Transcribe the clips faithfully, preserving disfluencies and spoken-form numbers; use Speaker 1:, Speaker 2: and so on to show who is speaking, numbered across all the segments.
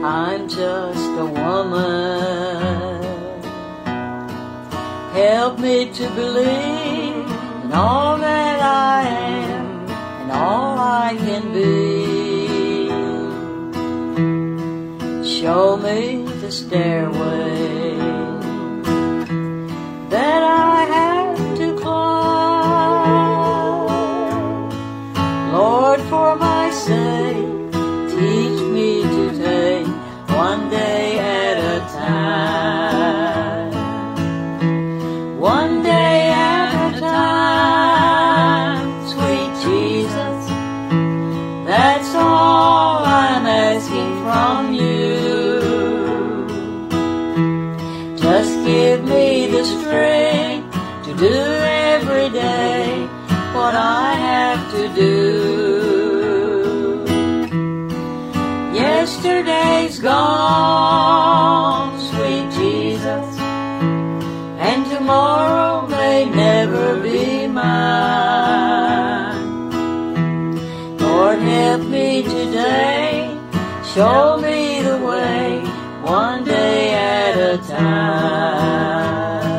Speaker 1: I'm just a woman. Help me to believe in all that I am and all I can be. Show me the stairway that I have to climb. Lord, for my sake, teach me to take one day at a time. One day at a time, sweet Jesus, that's all I'm asking from you. Just give me the strength to do every day what I have to do. Yesterday's gone, sweet Jesus, and tomorrow may never be mine. Lord, help me today, show me the way, one day at a time.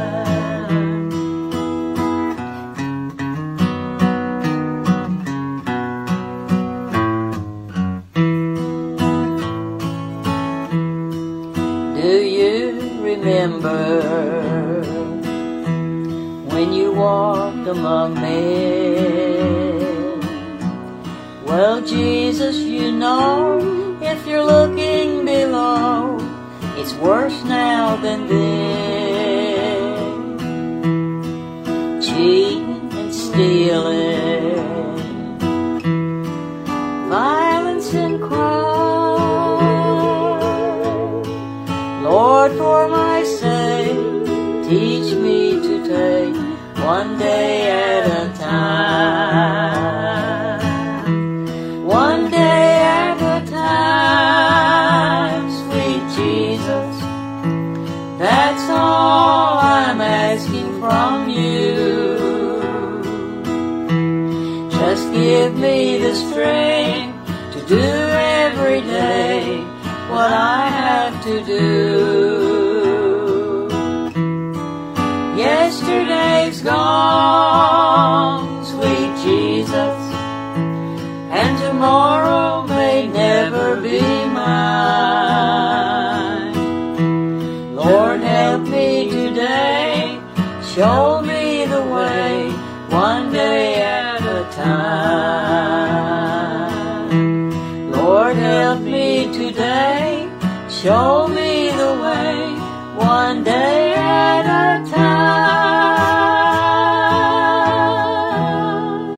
Speaker 1: Do you remember when you walked among men? Well, Jesus, you know, if you're looking below, it's worse now than then. Cheating and stealing, violence and crime. Lord, for my sake, teach me to take one day at a time. One day at a time, sweet Jesus, that's all I'm asking from you. Just give me the strength to do every day what I have to do. Yesterday's gone, sweet Jesus, and tomorrow may never be mine. Lord, help me today, show me the way, one day at a time. Lord, help me today, show me the way, one day